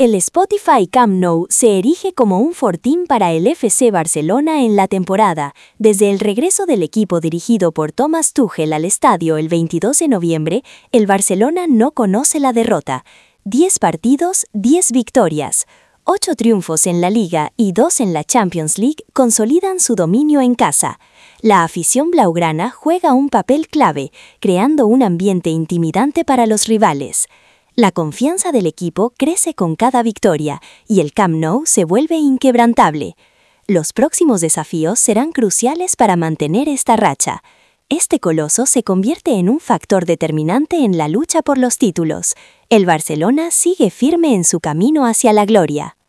El Spotify Camp Nou se erige como un fortín para el FC Barcelona en la temporada. Desde el regreso del equipo dirigido por Thomas Tuchel al estadio el 22 de noviembre, el Barcelona no conoce la derrota. 10 partidos, 10 victorias. 8 triunfos en la Liga y 2 en la Champions League consolidan su dominio en casa. La afición blaugrana juega un papel clave, creando un ambiente intimidante para los rivales. La confianza del equipo crece con cada victoria y el Camp Nou se vuelve inquebrantable. Los próximos desafíos serán cruciales para mantener esta racha. Este coloso se convierte en un factor determinante en la lucha por los títulos. El Barcelona sigue firme en su camino hacia la gloria.